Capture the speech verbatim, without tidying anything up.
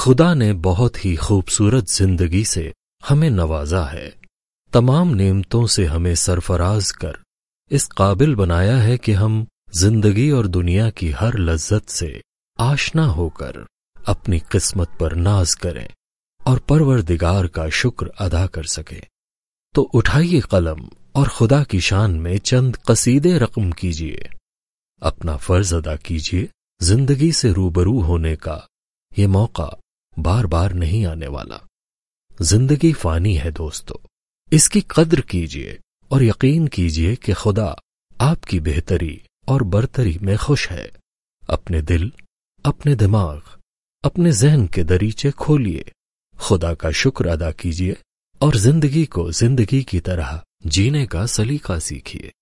खुदा ने बहुत ही खूबसूरत जिंदगी से हमें नवाजा है। तमाम नेमतों से हमें सरफराज कर इस काबिल बनाया है कि हम जिंदगी और दुनिया की हर लज्जत से आशना होकर अपनी किस्मत पर नाज करें और परवरदिगार का शुक्र अदा कर सकें। तो उठाइए कलम और खुदा की शान में चंद कसीदे रकम कीजिए। अपना फर्ज अदा कीजिए। जिंदगी से रूबरू होने का ये मौका बार बार नहीं आने वाला। जिंदगी फानी है दोस्तों, इसकी कद्र कीजिए और यकीन कीजिए कि खुदा आपकी बेहतरी और बरतरी में खुश है। अपने दिल, अपने दिमाग, अपने जहन के दरीचे खोलिए, खुदा का शुक्र अदा कीजिए और जिंदगी को जिंदगी की तरह जीने का सलीका सीखिए।